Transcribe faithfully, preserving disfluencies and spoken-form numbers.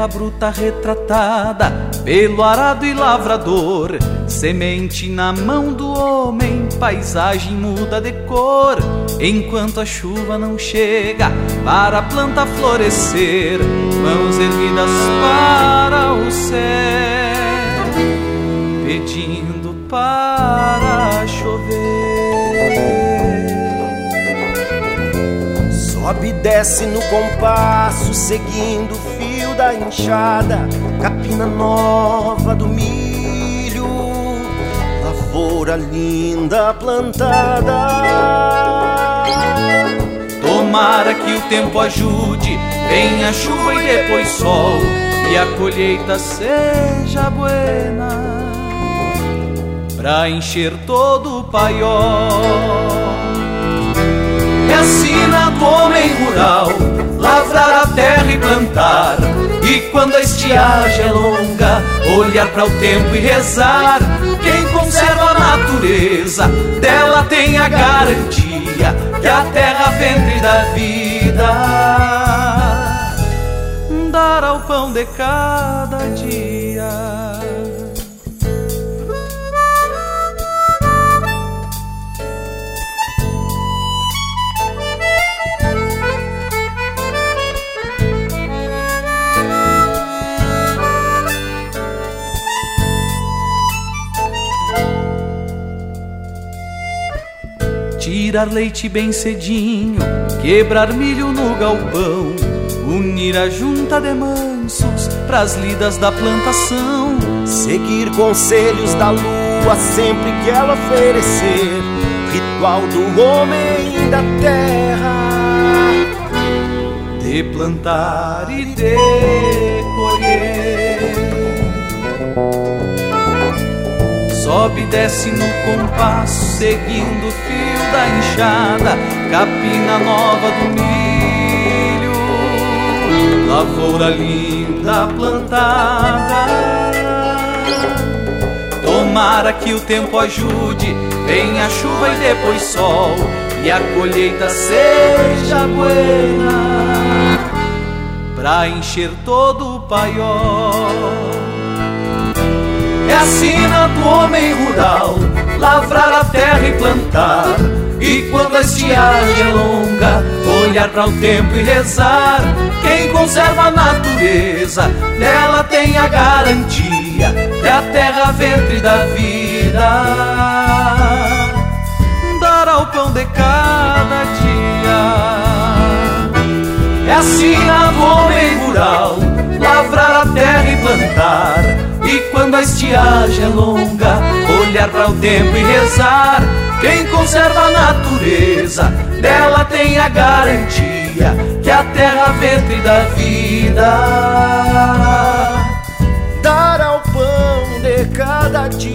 terra bruta retratada pelo arado e lavrador, semente na mão do homem, paisagem muda de cor, enquanto a chuva não chega para a planta florescer, mãos erguidas para o céu, pedindo para chover. Sobe e desce no compasso, seguindo o fio da enxada, capina nova do milho, lavoura linda plantada. Tomara que o tempo ajude, venha chuva e depois sol, e a colheita seja buena, pra encher todo o paiol. É a sina do homem rural, lavrar a terra e plantar, e quando a estiagem é longa, olhar para o tempo e rezar. Quem conserva a natureza, dela tem a garantia que a terra ventre da vida dará o pão de cada dia. Tirar leite bem cedinho, quebrar milho no galpão, unir a junta de mansos pras lidas da plantação, seguir conselhos da lua sempre que ela oferecer, ritual do homem da terra, de plantar e de colher. Sobe e desce no compasso, seguindo o fio da enxada, capina nova do milho, lavoura linda plantada. Tomara que o tempo ajude, venha chuva e depois sol, e a colheita seja buena, pra encher todo o paiol. É a sina do homem rural, lavrar a terra e plantar, e quando a estiagem é longa, olhar para o tempo e rezar. Quem conserva a natureza, dela tem a garantia que a terra ventre da vida dará o pão de cada dia. É a sina do homem rural, lavrar a terra e plantar, e quando a estiagem é longa, olhar para o tempo e rezar. Quem conserva a natureza, dela tem a garantia que a terra ventre da vida dará o pão de cada dia.